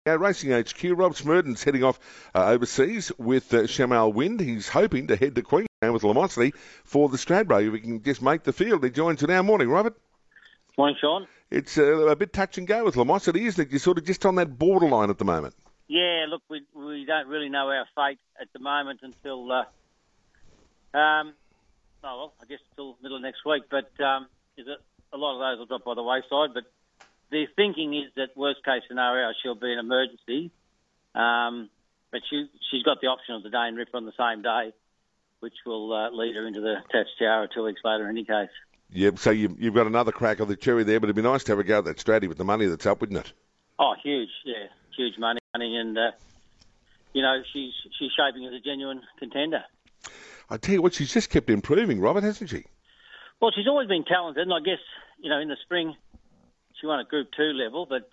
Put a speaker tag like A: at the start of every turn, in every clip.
A: Racing HQ, Rob Smerdon's heading off overseas with Shamal Wind. He's hoping to head to Queensland with Lamosity for the Stradbroke. If he can just make the field, he joins us now. Morning, Robert.
B: Morning, Sean.
A: It's a bit touch and go with Lamosity, isn't it? You're sort of just on that borderline at the moment.
B: Yeah, look, we don't really know our fate at the moment until, I guess until middle of next week. But a lot of those will drop by the wayside. But the thinking is that worst case scenario, she'll be an emergency. But she's got the option of the Dane Ripper on the same day, which will lead her into the Tats Tiara 2 weeks later in any case.
A: Yep, so you've got another crack of the cherry there, but it'd be nice to have a go at that Straddy with the money that's up, wouldn't it?
B: Oh, huge, yeah. Huge money. And, she's shaping as a genuine contender.
A: I tell you what, she's just kept improving, Robert, hasn't she?
B: Well, she's always been talented, and I guess, in the spring she won at Group 2 level, but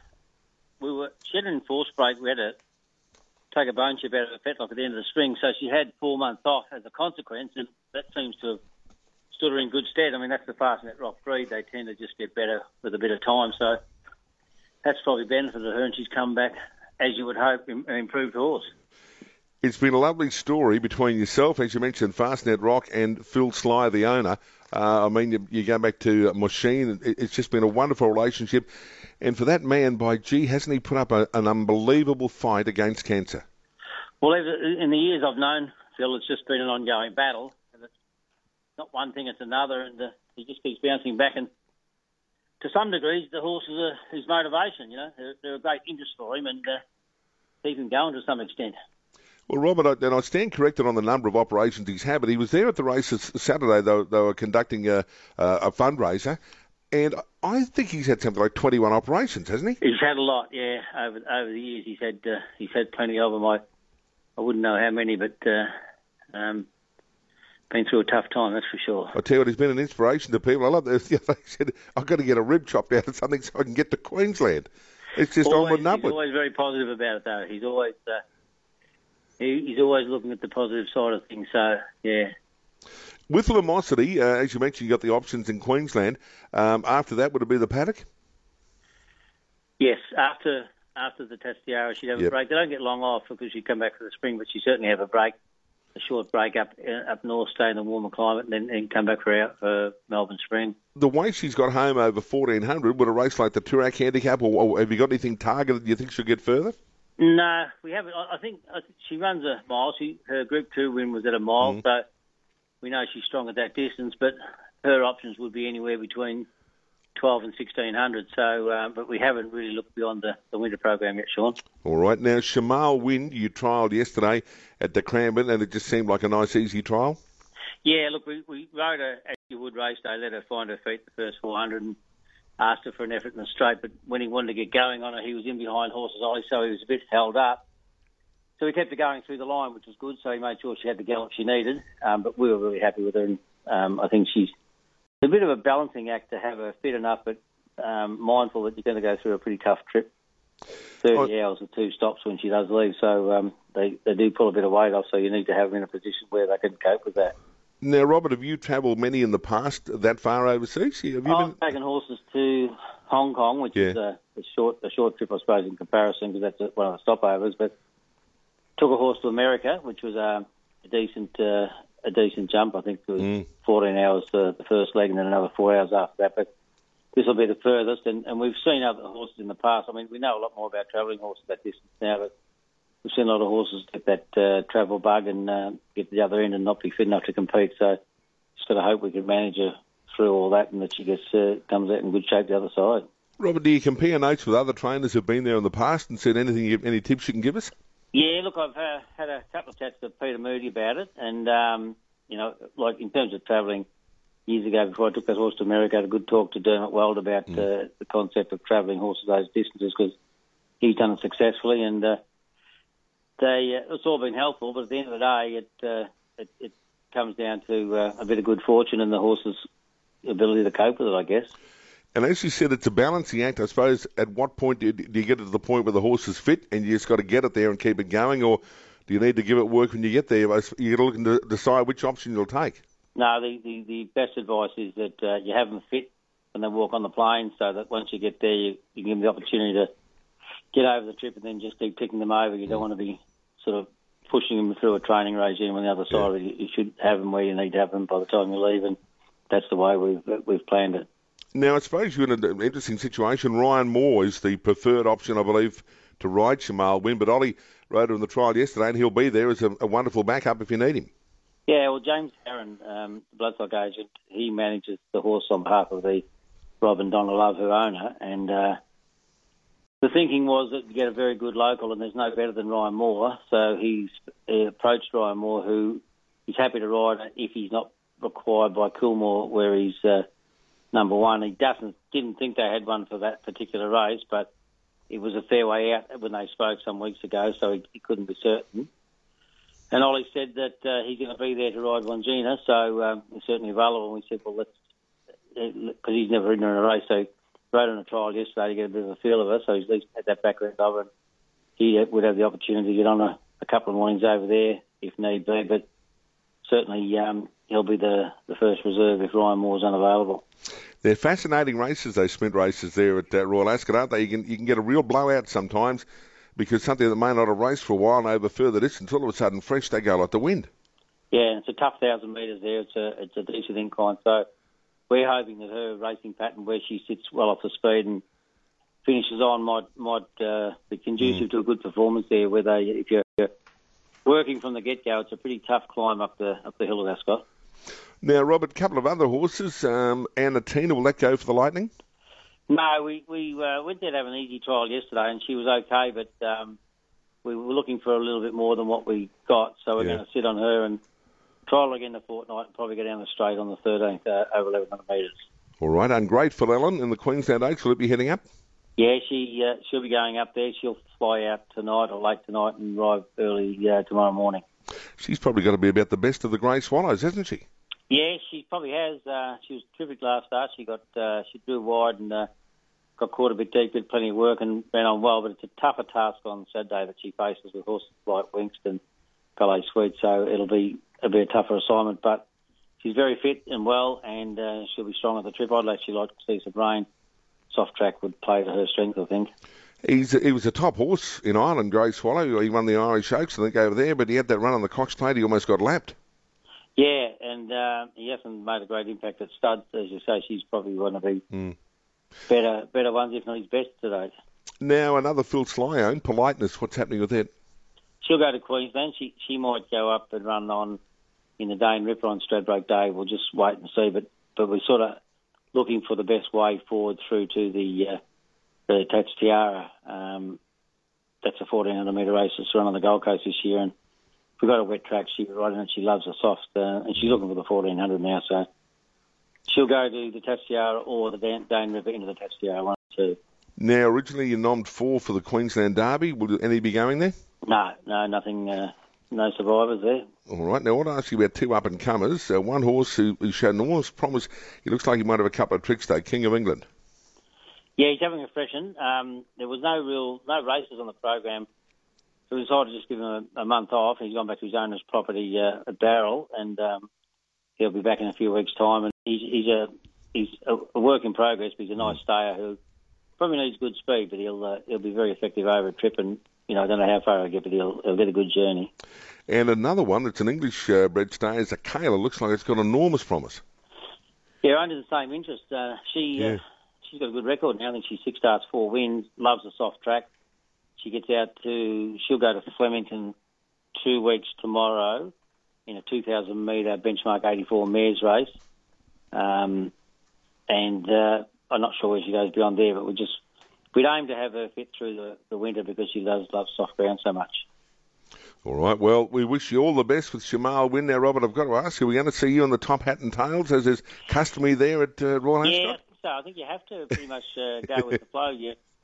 B: she had an enforced break. We had to take a bone chip out of her fetlock at the end of the spring, so she had 4 months off as a consequence, and that seems to have stood her in good stead. I mean, that's the Fastnet Rock breed. They tend to just get better with a bit of time, so that's probably benefited her, and she's come back, as you would hope, an improved horse.
A: It's been a lovely story between yourself, as you mentioned, Fastnet Rock, and Phil Sly, the owner. You go back to Machine. It's just been a wonderful relationship. And for that man, by gee, hasn't he put up an unbelievable fight against cancer? Well,
B: in the years I've known Phil, it's just been an ongoing battle. And it's not one thing, it's another, and he just keeps bouncing back. And to some degrees, the horse is his motivation. They're a great interest for him, and keep him going to some extent.
A: Well, Robert, and I stand corrected on the number of operations he's had, but he was there at the races Saturday. They were conducting a fundraiser, and I think he's had something like 21 operations, hasn't he?
B: He's had a lot, yeah. Over the years, he's had plenty of them. I wouldn't know how many, but been through a tough time, that's for sure.
A: I tell you what, he's been an inspiration to people. I love this. They said, I've got to get a rib chopped out of something so I can get to Queensland. It's just onward and upward.
B: He's always very positive about it, though. He's always he's always looking at the positive side of things. So yeah.
A: With Lamosity, as you mentioned, you got the options in Queensland. After that, would it be the paddock?
B: Yes, after the Tats Tiara, she'd have a break. They don't get long off because she'd come back for the spring, but she certainly have a break. A short break up north, stay in the warmer climate, and then come back for Melbourne Spring.
A: The way she's got home over 1,400, would a race like the Toorak Handicap, or have you got anything targeted? Do you think she'll get further?
B: No, we haven't. I think she runs a mile. Her Group 2 win was at a mile, so we know she's strong at that distance, but her options would be anywhere between 12 and 1,600. So, but we haven't really looked beyond the winter program yet, Sean.
A: All right. Now, Shamal Wind, you trialled yesterday at the Cranbourne, and it just seemed like a nice, easy trial.
B: Yeah, look, we rode her as you would race day, let her find her feet the first 400 and asked her for an effort in the straight, but when he wanted to get going on her, he was in behind Horse's Ollie, so he was a bit held up. So we kept her going through the line, which was good, so he made sure she had the gallop she needed, but we were really happy with her, and I think she's a bit of a balancing act to have her fit enough, but mindful that you're going to go through a pretty tough trip. 30 hours with 2 stops when she does leave, so they do pull a bit of weight off, so you need to have them in a position where they can cope with that.
A: Now, Robert, have you travelled many in the past that far overseas?
B: I've taken horses to Hong Kong, which is a short trip, I suppose, in comparison, because that's one of the stopovers. But took a horse to America, which was a decent jump. I think it was 14 hours the first leg, and then another 4 hours after that. But this will be the furthest, and we've seen other horses in the past. I mean, we know a lot more about travelling horses that distance now, but we've seen a lot of horses get that travel bug and get to the other end and not be fit enough to compete. So just got to hope we can manage her through all that and that she comes out in good shape the other side.
A: Robert, do you compare notes with other trainers who've been there in the past and said any tips you can give us?
B: Yeah, look, I've had a couple of chats with Peter Moody about it, and like in terms of travelling, years ago before I took that horse to America, I had a good talk to Dermot Weld about the concept of travelling horses those distances, because he's done it successfully, and it's all been helpful, but at the end of the day, it comes down to a bit of good fortune and the horse's ability to cope with it, I guess.
A: And as you said, it's a balancing act. I suppose, at what point do you get to the point where the horse is fit and you just got to get it there and keep it going, or do you need to give it work when you get there? You've got to look and decide which option you'll take.
B: No, the best advice is that you have them fit when they walk on the plane, so that once you get there, you give them the opportunity get over the trip and then just keep ticking them over. You don't want to be sort of pushing them through a training regime on the other side. You should have them where you need to have them by the time you leave, and that's the way we've planned it.
A: Now, I suppose you're in an interesting situation. Ryan Moore is the preferred option, I believe, to ride Shamal Win, but Ollie rode her in the trial yesterday, and he'll be there as a wonderful backup if you need him.
B: Yeah, well, James Aaron, the Bloodstock agent, he manages the horse on behalf of the Rob and Donna Love, her owner, and the thinking was that to get a very good local, and there's no better than Ryan Moore, so he's approached Ryan Moore, who he's happy to ride if he's not required by Coolmore, where he's number one. He didn't think they had one for that particular race, but it was a fair way out when they spoke some weeks ago, so he couldn't be certain. And Ollie said that he's going to be there to ride Wangina, so he's certainly available. And we said, well, let's, because he's never ridden in a race, so he rode on a trial yesterday to get a bit of a feel of it, so he's at least had that background over it. He would have the opportunity to get on a couple of mornings over there if need be, but certainly he'll be the first reserve if Ryan Moore's unavailable.
A: They're fascinating races, those sprint races there at Royal Ascot, aren't they? You can get a real blowout sometimes because something that may not have raced for a while and over further distance, all of a sudden fresh, they go like the wind. Yeah,
B: it's a tough 1,000 metres there. It's a decent incline, so we're hoping that her racing pattern, where she sits well off the speed and finishes on, might be conducive to a good performance there. Where if you're working from the get-go, it's a pretty tough climb up the hill of Ascot.
A: Now, Robert, a couple of other horses. Anna Tina, will that go for the Lightning?
B: No, we went there to have an easy trial yesterday, and she was okay, but we were looking for a little bit more than what we got, so we're going to sit on her and trial again the fortnight and probably go down the straight on the 13th over 1,100 metres.
A: All right, Ungrateful Ellen in the Queensland Oaks, will it be heading up?
B: Yeah, she'll be going up there. She'll fly out tonight or late tonight and arrive early tomorrow morning. She's
A: probably got to be about the best of the Grey Swallows, hasn't she?
B: Yeah, she probably has. She was terrific last start. She drew wide and got caught a bit deep, did plenty of work and ran on well. But it's a tougher task on Saturday that she faces with horses like Winkston, Palais Sweet. So it'll be a tougher assignment. But she's very fit and well, and she'll be strong at the trip. I'd actually like to see some rain. Soft track would play to her strength, I think.
A: He was a top horse in Ireland, Grey Swallow. He won the Irish Oaks, I think, over there, but he had that run on the Cox Plate. He almost got lapped.
B: Yeah, and he hasn't made a great impact at stud. As you say, she's probably one of the better ones, if not his best today.
A: Now, another Phil Sly owned, Politeness. What's happening with that?
B: She'll go to Queensland. She might go up and run on in the Dane Ripper on Stradbroke Day. We'll just wait and see. But we're sort of looking for the best way forward through to the Tats Tiara. That's a 1,400 metre race that's run on the Gold Coast this year, and if we've got a wet track, she'll be riding it. She loves the soft, and she's looking for the 1,400 now, so she'll go to the Tats Tiara or the Dane River into the Tats Tiara, one or two.
A: Now, originally you nommed 4 for the Queensland Derby. Will any be going there?
B: No, nothing. No survivors there.
A: All right. Now, I want to ask you about 2 up-and-comers. One horse who showed enormous promise. He looks like he might have a couple of tricks, though. King of England.
B: Yeah, he's having a freshen. There was no races on the program, so we decided to just give him a month off. He's gone back to his owner's property at Barrel, and he'll be back in a few weeks' time. And he's a work in progress, but he's a nice stayer who probably needs good speed, but he'll be very effective over a trip. And I don't know how far he'll get, but he'll get a good journey.
A: And another one that's an English bred stayer is a Kayla. Looks like it's got enormous promise.
B: Yeah, under the same interest. She's got a good record now. I think she's 6 starts, 4 wins, loves the soft track. She'll go to Flemington 2 weeks tomorrow in a 2,000 metre benchmark 84 mares race. And I'm not sure where she goes beyond there, but we'd aim to have her fit through the winter because she does love soft ground so much.
A: All right, well, we wish you all the best with Shamal Win now, Robert. I've got to ask you, are we going to see you on the top hat and tails as is customary there at Royal Ascot?
B: So I think you have to pretty much go with the flow.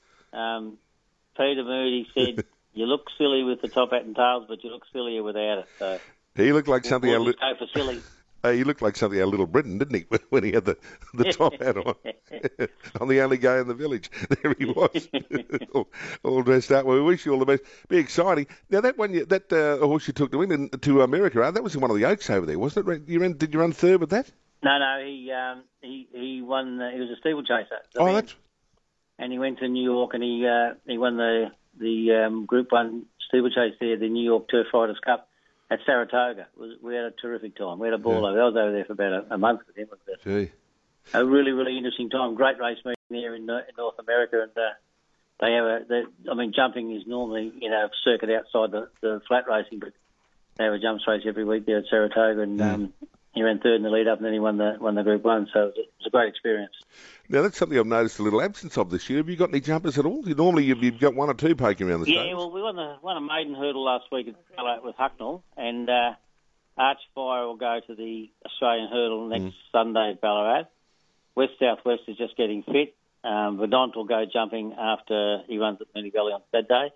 B: Peter Moody said, you look silly with the top hat and tails, but you look sillier without it. So
A: he looked like something.
B: We'll go for silly.
A: He looked like something out of Little Britain, didn't he, when he had the top hat on? I'm the only guy in the village. There he was, all dressed up. Well, we wish you all the best. Be exciting. Now, that horse you took to America, that was in one of the Oaks over there, wasn't it? Did you run third with that?
B: No, he won. He was a steeplechaser.
A: Oh, that's.
B: And he went to New York and he won the the Group 1 steeplechase there, the New York Turf Riders Cup at Saratoga. We had a terrific time. We had a ball over. I was over there for about a month with him. It was a really, really interesting time. Great race meeting there in North America, and they have jumping is normally circuit outside the flat racing, but they have a jumps race every week there at Saratoga, and he ran third in the lead up, and then he won the Group 1. So it was a great experience.
A: Now that's something I've noticed a little absence of this year. Have you got any jumpers at all? Normally you've got one or two poking around the stage.
B: Yeah, well, we won a maiden hurdle last week at Ballarat with Hucknall, and Archfire will go to the Australian hurdle next Sunday at Ballarat. West Southwest is just getting fit. Verdant will go jumping after he runs at Moonee Valley on Saturday.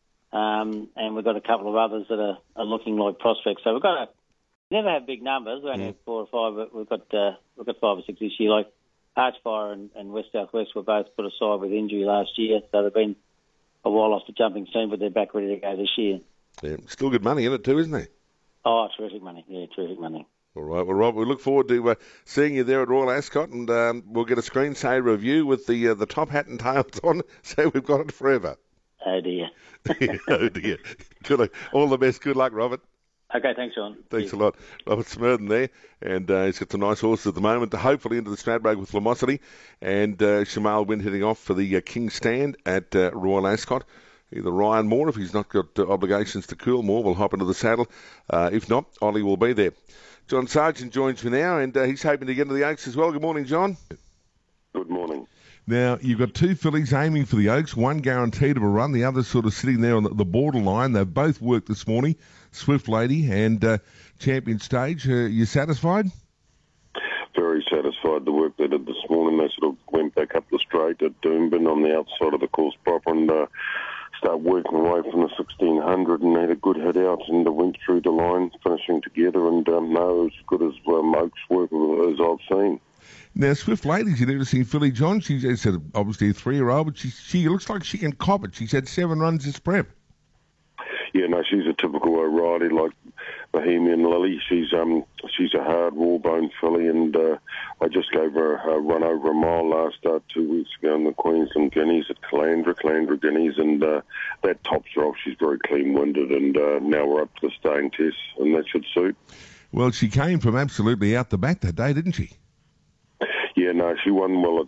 B: And we've got a couple of others that are looking like prospects. So we've got never have big numbers. We only have 4 or 5, but we've got 5 or 6 this year. Like Archfire and West Southwest were both put aside with injury last year, so they've been a while off the jumping scene, but they're back ready to go this year.
A: Yeah, still good money in it too, isn't there?
B: Oh, terrific money. Yeah, terrific money.
A: All right, well, Rob, we look forward to seeing you there at Royal Ascot, and we'll get a screensaver of you with the top hat and tails on, so we've got it forever.
B: Oh, dear.
A: Oh, dear. Good luck. All the best. Good luck, Robert.
B: Okay, thanks, Sean.
A: Thanks a lot. Robert Smurden there, and he's got some nice horses at the moment, hopefully into the Stradbroke with Lamosity, and Shamal Wynn heading off for the King's Stand at Royal Ascot. Either Ryan Moore, if he's not got obligations to Coolmore, will hop into the saddle. If not, Ollie will be there. John Sargent joins me now, and he's hoping to get into the Oaks as well. Good morning, John.
C: Good morning.
A: Now, you've got 2 fillies aiming for the Oaks, one guaranteed of a run, the other sort of sitting there on the borderline. They've both worked this morning, Swift Lady and Champion Stage. You satisfied?
C: Very satisfied. The work they did this morning, they sort of went back up the straight at Doomben on the outside of the course proper and start working away from the 1600, and they had a good head out and went through the line, finishing together, and no, as good as Moke's work as I've seen.
A: Now, Swift Lady's an interesting filly, John. She's obviously a 3-year-old, but she looks like she can cop it. She's had 7 runs this prep.
C: Yeah, no, she's a typical O'Reilly, like Bohemian Lily. She's a hard, raw-boned filly, and I just gave her a run over a mile last 2 weeks ago in the Queensland Guineas at Calandra Guineas, and that tops her off. She's very clean-winded, and now we're up to the staying test, and that should suit.
A: Well, she came from absolutely out the back that day, didn't she?
C: Yeah, no, she won well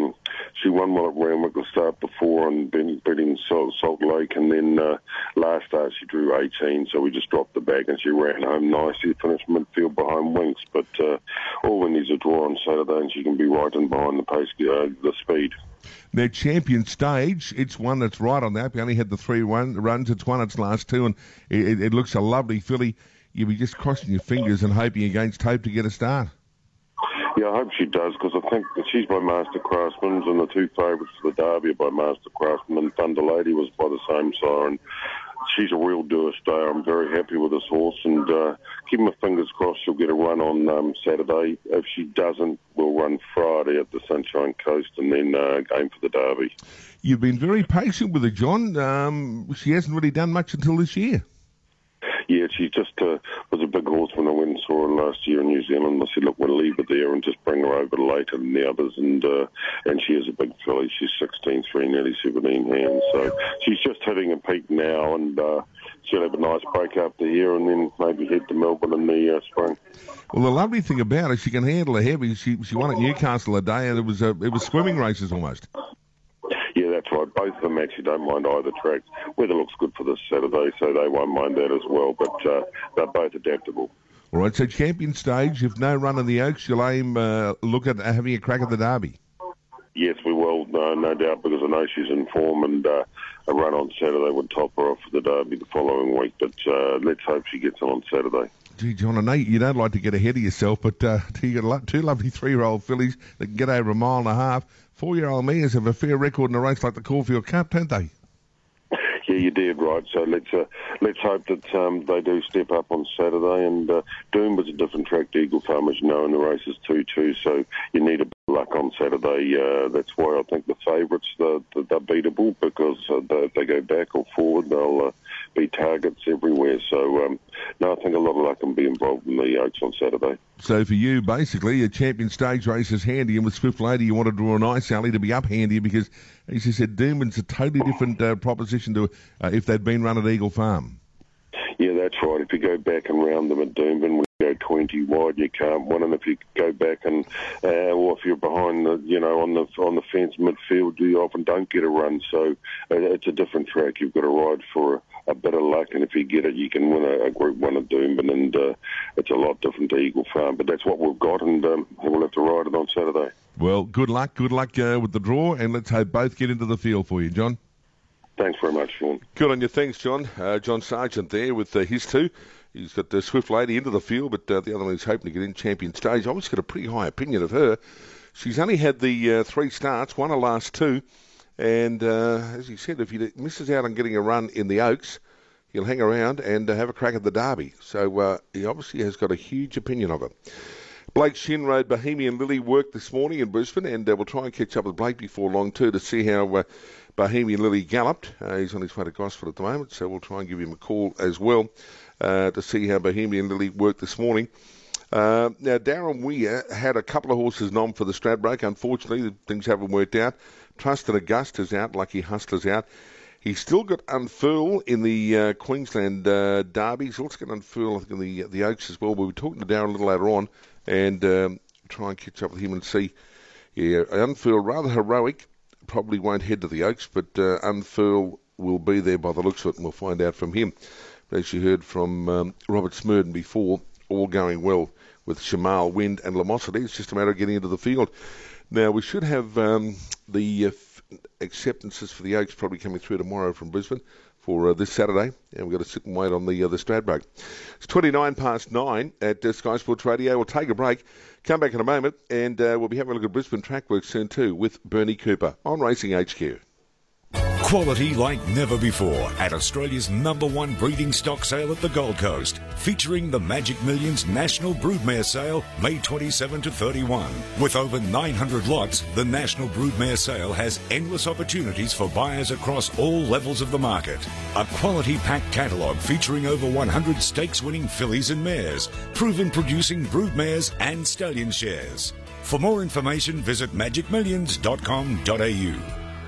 C: at Randwick the start before and beating Salt Lake, and then last start she drew 18, so we just dropped the bag and she ran home nicely, finished midfield behind Winks, but all we need is a draw on Saturday and she can be right in behind the pace, the speed.
A: Now, Champion Stage, it's one that's right on that. We only had the 3 runs. It's won its last 2, and it looks a lovely filly. You'll be just crossing your fingers and hoping against hope to get a start.
C: Yeah, I hope she does, because I think that she's by Master Craftsman, and the 2 favourites for the Derby are by Master Craftsman, and Thunder Lady was by the same sire, and she's a real doer stayer. I'm very happy with this horse, and keep my fingers crossed she'll get a run on Saturday. If she doesn't, we'll run Friday at the Sunshine Coast, and then aim for the Derby.
A: You've been very patient with her, John. She hasn't really done much until this year.
C: Yeah, she just was a big horse when I went and saw her last year in New Zealand. I said, look, we'll leave her there and just bring her over later than the others. And she is a big filly. She's 16.3, nearly 17 hands. So she's just hitting a peak now, and she'll have a nice break after here and then maybe head to Melbourne in the spring.
A: Well, the lovely thing about her, she can handle a heavy. She won at Newcastle a day, and it was swimming races almost.
C: Yeah, that's right. Both of them actually don't mind either track. Weather looks good for this Saturday, so they won't mind that as well, but they're both adaptable.
A: All right, so Champion Stage, if no run in the Oaks, you'll look at having a crack at the Derby.
C: Yes, we will, no doubt, because I know she's in form, and a run on Saturday would top her off for the Derby the following week, but let's hope she gets on Saturday.
A: Gee, John, I know you don't like to get ahead of yourself, but you got 2 lovely 3-year-old fillies that can get over a mile and a half. 4-year-old Mias have a fair record in a race like the Caulfield Cup, don't they?
C: Yeah, you did right. So let's hope that they do step up on Saturday. And Doom was a different track to Eagle Farm, as you know, and the race is 2-2. So you need a bit of luck on Saturday. That's why I think the favourites they're beatable, because if they go back or forward, they'll be targets everywhere. So, no, I think a lot of luck can be involved in the Oaks on Saturday.
A: So for you, basically, a champion stage race is handy, and with Swift Lady, you want to draw a nice alley to be up handy because, as you said, Doomben's a totally different proposition to if they'd been run at Eagle Farm.
C: Yeah, that's right. If you go back and round them at Doomben, we go 20 wide, you can't win. And if you go back and, or if you're behind the, on the fence midfield, you often don't get a run. So it's a different track. You've got to ride for a bit of luck, and if you get it, you can win a Group 1 at Doomben, and it's a lot different to Eagle Farm. But that's what we've got, and we'll have to ride it on Saturday.
A: Well, good luck with the draw, and let's hope both get into the field for you, John.
C: Thanks very much, Sean.
A: Good on you. Thanks, John. John Sargent there with his two. He's got the Swift Lady into the field, but the other one is hoping to get in champion stage. I've always got a pretty high opinion of her. She's only had the 3 starts, won her last 2. And as he said, if he misses out on getting a run in the Oaks, he'll hang around and have a crack at the Derby. So he obviously has got a huge opinion of her. Blake Shin rode Bohemian Lily worked this morning in Brisbane, and we'll try and catch up with Blake before long too to see how Bohemian Lily galloped. He's on his way to Gosford at the moment, so we'll try and give him a call as well to see how Bohemian Lily worked this morning. Now, Darren Weir had a couple of horses nom for the Stradbroke. Unfortunately, things haven't worked out. Trust and Augusta's out, Lucky Hustler's out. He's still got Unfurl in the Queensland Derby. He's also got Unfurl, I think, in the Oaks as well. We'll be talking to Darren a little later on and try and catch up with him and see. Yeah, Unfurl, rather heroic, probably won't head to the Oaks, but Unfurl will be there by the looks of it, and we'll find out from him. But as you heard from Robert Smurden before, all going well with Shamal, Wind and Lamosity. It's just a matter of getting into the field. Now, we should have the acceptances for the Oaks probably coming through tomorrow from Brisbane for this Saturday, and we've got to sit and wait on the Stradbroke. It's 9:29 at Sky Sports Radio. We'll take a break, come back in a moment, and we'll be having a look at Brisbane track work soon too with Bernie Cooper on Racing HQ.
D: Quality like never before at Australia's #1 breeding stock sale at the Gold Coast, featuring the Magic Millions National Broodmare Sale, May 27 to 31. With over 900 lots, the National Broodmare Sale has endless opportunities for buyers across all levels of the market. A quality packed catalogue featuring over 100 stakes-winning fillies and mares, proven producing broodmares and stallion shares. For more information, visit magicmillions.com.au.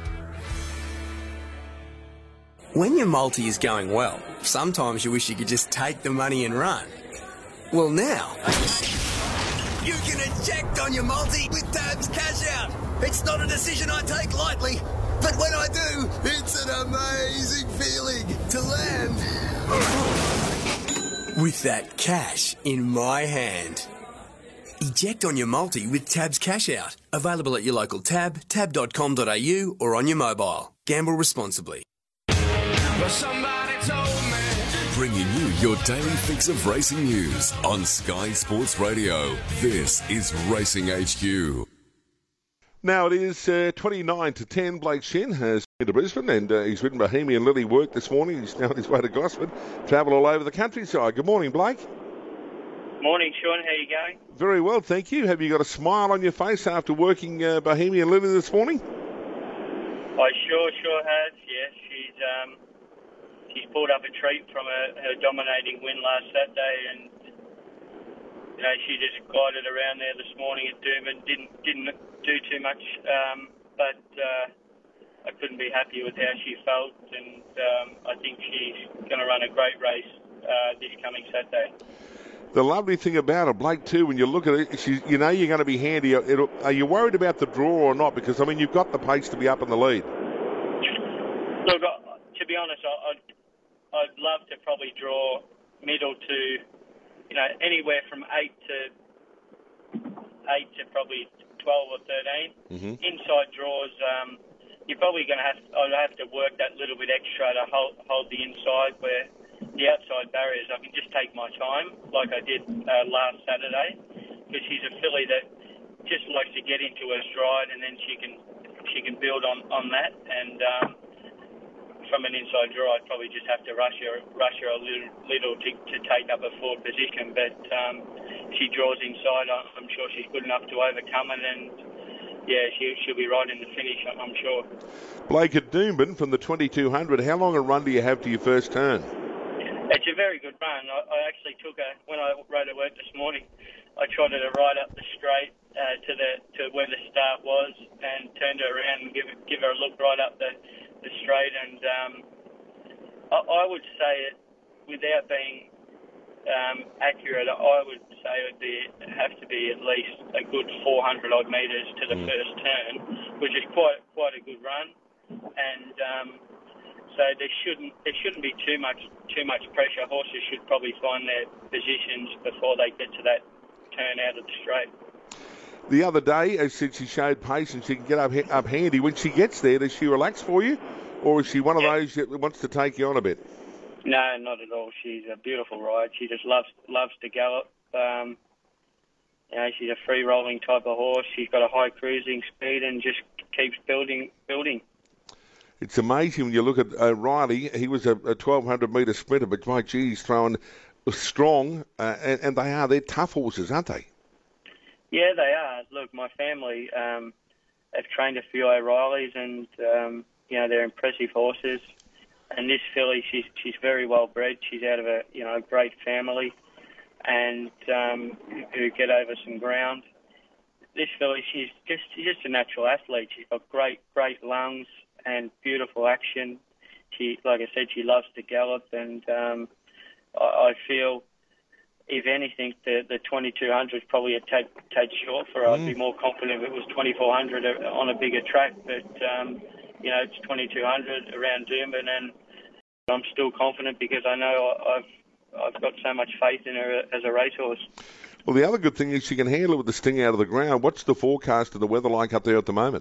E: When your multi is going well, sometimes you wish you could just take the money and run. Well, now you can eject on your multi with Tabs Cash Out. It's not a decision I take lightly, but when I do, it's an amazing feeling to land with that cash in my hand. Eject on your multi with Tabs Cash Out. Available at your local tab, tab.com.au or on your mobile. Gamble responsibly.
F: Bringing you your daily fix of racing news on Sky Sports Radio. This is Racing HQ.
A: Now it is 29 to 10. Blake Shin has been to Brisbane, and he's ridden Bohemian Lily work this morning. He's now on his way to Gosford. Travel all over the countryside. Good morning, Blake.
G: Morning, Sean. How are you going?
A: Very well, thank you. Have you got a smile on your face after working Bohemian Lily this morning?
G: I sure have. Yes, she's pulled up a treat from her dominating win last Saturday, and she just glided around there this morning at Doomben. Didn't do too much, but I couldn't be happier with how she felt, and I think she's going to run a great race this coming Saturday.
A: The lovely thing about her, Blake, too, when you look at it, you're going to be handy. Are you worried about the draw or not? Because, you've got the pace to be up in the lead.
G: Look, to be honest, I'd love to probably draw middle to, anywhere from 8 to probably 12 or 13. Mm-hmm. Inside draws, you're probably going to I'd have to work that little bit extra to hold the inside, where the outside barriers, I can just take my time like I did last Saturday, because she's a filly that just likes to get into her stride, and then she can build on that. And from an inside draw, I'd probably just have to rush her a little to take up a forward position. But she draws inside. I'm sure she's good enough to overcome it, and yeah, she'll be right in the finish, I'm sure.
A: Blake at Doomben from the 2200. How long a run do you have to your first turn?
G: It's a very good run. I actually took her when I rode her work this morning. I trotted her right up the straight to where the start was, and turned her around and give her a look right up the straight. And I would say it, without being accurate, I would say it would have to be at least a good 400 odd metres to the first turn, which is quite a good run. And so there shouldn't be too much pressure. Horses should probably find their positions before they get to that turn out of the straight.
A: The other day, as said, she showed patience. She can get up handy. When she gets there, does she relax for you, or is she one of those that wants to take you on a bit?
G: No, not at all. She's a beautiful ride. She just loves to gallop. She's a free rolling type of horse. She's got a high cruising speed and just keeps building.
A: It's amazing when you look at O'Reilly. He was a 1,200 metre sprinter, but my gee, he's throwing strong, and they're tough horses, aren't they?
G: Yeah, they are. Look, my family have trained a few O'Reillys, and they're impressive horses. And this filly, she's very well bred. She's out of a great family, and who get over some ground. This filly, she's just a natural athlete. She's got great lungs and beautiful action. She, like I said, she loves to gallop, and I feel, if anything, the 2200 is probably a tad short for her. I'd be more confident if it was 2400 on a bigger track, but it's 2200 around Doomben, and I'm still confident because I know I've got so much faith in her as a racehorse.
A: Well, the other good thing is she can handle it with the sting out of the ground. What's the forecast of the weather like up there at the moment?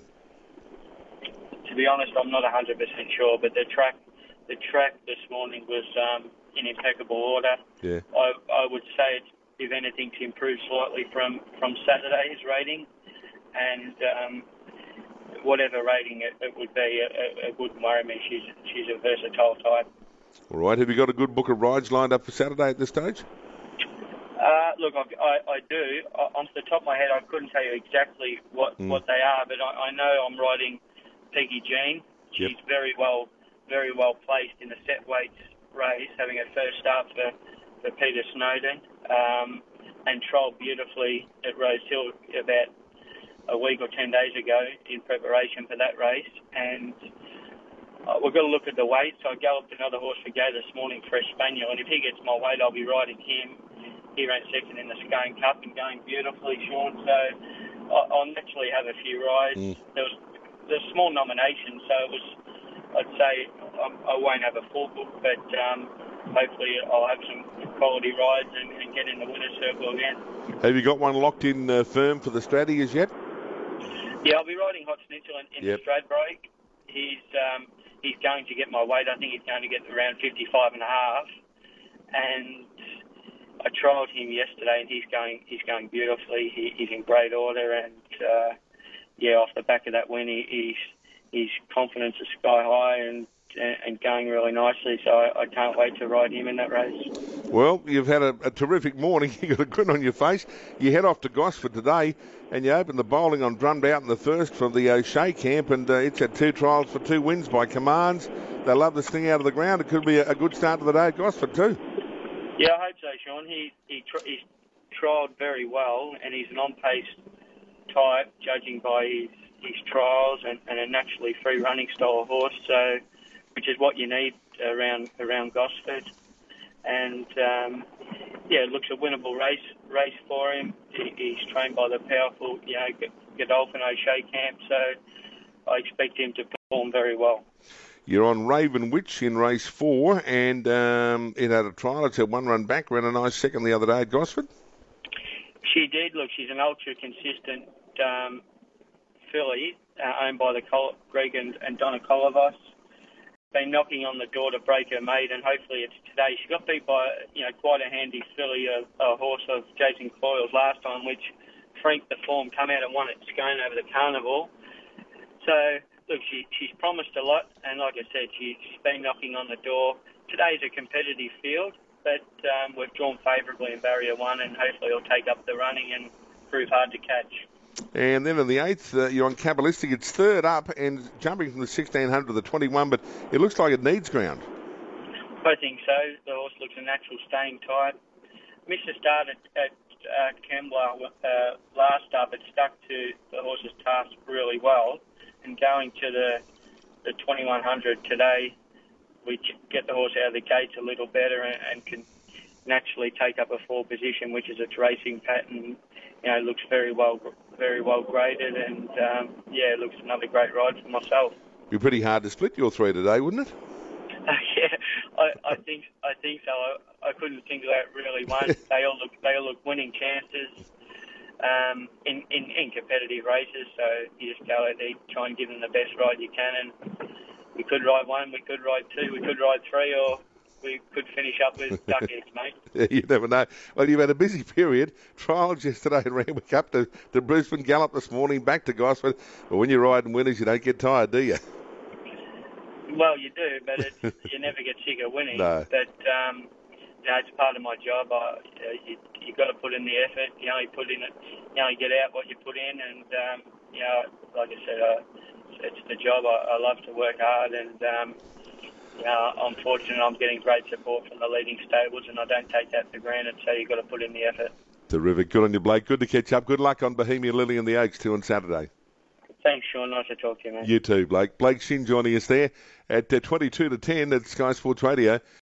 G: To be honest, I'm not 100% sure, but the track this morning was in impeccable order.
A: Yeah.
G: I would say it's, if anything, to improve slightly from Saturday's rating, and whatever rating it would be, it wouldn't worry me. She's a versatile type.
A: All right. Have you got a good book of rides lined up for Saturday at this stage?
G: Look, I do. Off the top of my head, I couldn't tell you exactly what they are, but I know I'm riding Peggy Jean. She's very well placed in the set weights race, having her first start for Peter Snowden, and trolled beautifully at Rose Hill about a week or 10 days ago in preparation for that race. And we've got to look at the weight. So I galloped another horse for Gay this morning, Fresh Spaniel, and if he gets my weight, I'll be riding him. He ran second in the Scone Cup and going beautifully, Sean. So I'll naturally have a few rides. There's a small nomination, so it was, I'd say I won't have a full book, but hopefully I'll have some quality rides and get in the winner's circle again. Have
A: you got one locked in firm for the Stratty as yet?
G: Yeah, I'll be riding Hot Schnitzel in the Stradbroke. He's going to get my weight. I think he's going to get around 55.5, and I trialled him yesterday, and he's going beautifully. He's in great order, and off the back of that win, his confidence is sky high and going really nicely. So I can't wait to ride him in that race.
A: Well, you've had a terrific morning. You've got a grin on your face. You head off to Gosford today, and you open the bowling on Drummed Out in the first from the O'Shea camp, and it's had 2 trials for 2 wins by Commands. They love the sting out of the ground. It could be a good start to the day at Gosford too.
G: Yeah, I hope so, Sean. He's trialled very well, and he's an on-pace type, judging by his trials, and a naturally free running style horse, so which is what you need around Gosford. And it looks a winnable race for him. He's trained by the powerful, Godolphin O'Shea camp, so I expect him to perform very well.
A: You're on Raven Witch in race 4, and it had a trial. It's a 1 run back, ran a nice second the other day at Gosford.
G: She did. Look, she's an ultra consistent filly owned by the Greg and Donna Kolovos. Been knocking on the door to break her mate, and hopefully it's today. She got beat by quite a handy filly, a horse of Jason Coyle's last time, which freaked the form, come out and won at Scone over the Carnival. So look, she's promised a lot, and like I said, she's been knocking on the door. Today's a competitive field, but we've drawn favourably in Barrier 1, and hopefully he'll take up the running and prove hard to catch.
A: And then in the 8th, you're on Cabalistic. It's third up and jumping from the 1600 to the 21, but it looks like it needs ground.
G: I think so. The horse looks a natural staying type. Missed the start at Kembla last up. It stuck to the horse's task really well. And going to the 2100 today, we get the horse out of the gates a little better and can naturally take up a 4 position, which is its racing pattern. Looks very well graded, and it looks another great ride for myself.
A: Be pretty hard to split your 3 today, wouldn't it?
G: I think so. I couldn't think of that really one. They all look winning chances in competitive races. So you just go out there, try and give them the best ride you can. And we could ride 1, we could ride 2, we could ride 3, or we could finish up with duck eggs, mate.
A: Yeah, you never know. Well, you've had a busy period. Trials yesterday at Randwick, up to Brisbane, Gallop this morning, back to Gosford. But when you're riding winners, you don't get tired, do you?
G: Well, you do, but you never get sick of winning.
A: No.
G: But it's part of my job. You got to put in the effort. You only put in it. You only get out what you put in, and like I said, it's the job. I love to work hard, and I'm fortunate. I'm getting great support from the leading stables, and I don't take that for granted. So you've got to put in the effort.
A: Terrific. Good on you, Blake. Good to catch up. Good luck on Bohemian Lily and the Oaks too on Saturday.
G: Thanks, Sean. Nice to talk to you, mate.
A: You too, Blake. Blake Shinn joining us there at 22 to 10 at Sky Sports Radio.